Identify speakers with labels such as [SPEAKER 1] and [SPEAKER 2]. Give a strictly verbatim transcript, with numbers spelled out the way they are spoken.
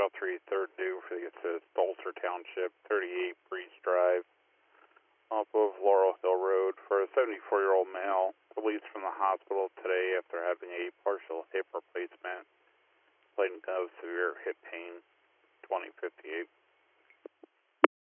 [SPEAKER 1] oh three third due for the assist, Ulster Township, thirty-eight Breeze Drive, off of Laurel Hill Road, for a seventy-four-year-old male released from the hospital today after having a partial hip replacement, complaining of severe hip pain, twenty fifty-eight.